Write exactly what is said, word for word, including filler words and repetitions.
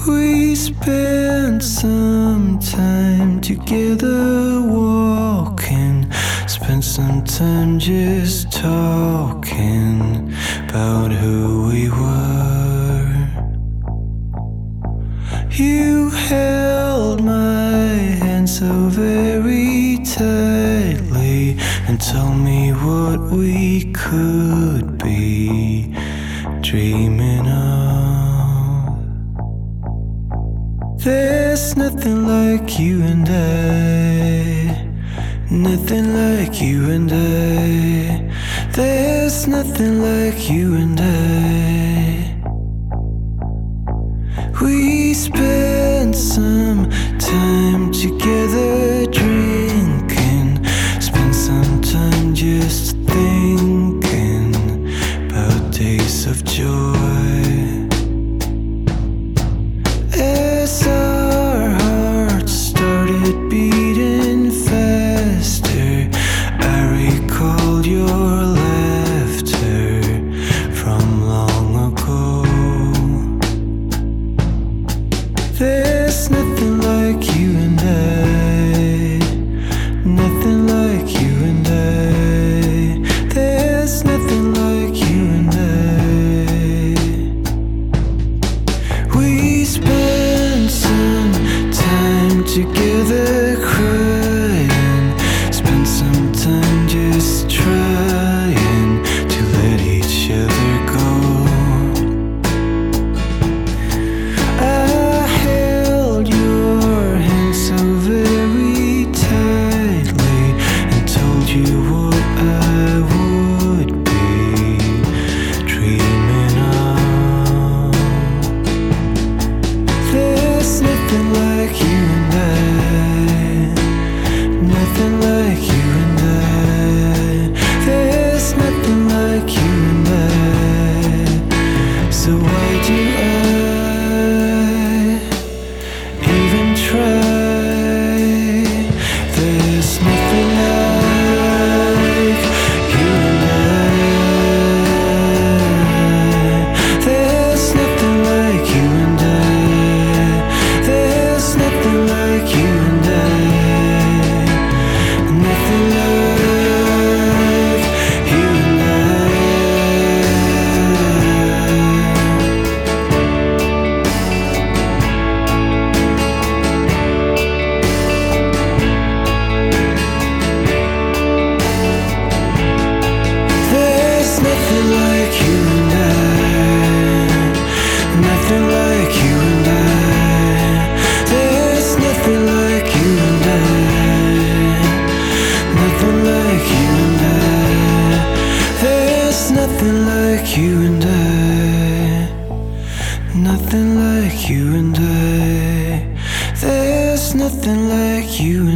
We spent some time together walking, spent some time just talking about who we were. You held my hand so very tightly and told me what we could be dreaming of. There's nothing like you and I, nothing like you and I. There's nothing like you and I. We spent some time together drinking, spent some time just thinking about days of joy. As our hearts started beating faster, I recalled your laughter from long ago. There's nothing like you and I, nothing like you and I. There's nothing like you and I. We spent some time together crying, spent some time just trying to let each other go. I held your hand so very tightly and told you what I would be dreaming of. There's nothing like you and I, nothing like you and I. There's nothing like you and I. So why do I even try? There's nothing like you and I. There's nothing like you and I. There's nothing like you and I. Nothing like you and I. There's nothing like you and I, nothing like you and I. There's nothing like you and I, nothing like you and I. There's nothing like you and I, nothing like you and I. There's nothing like you and I.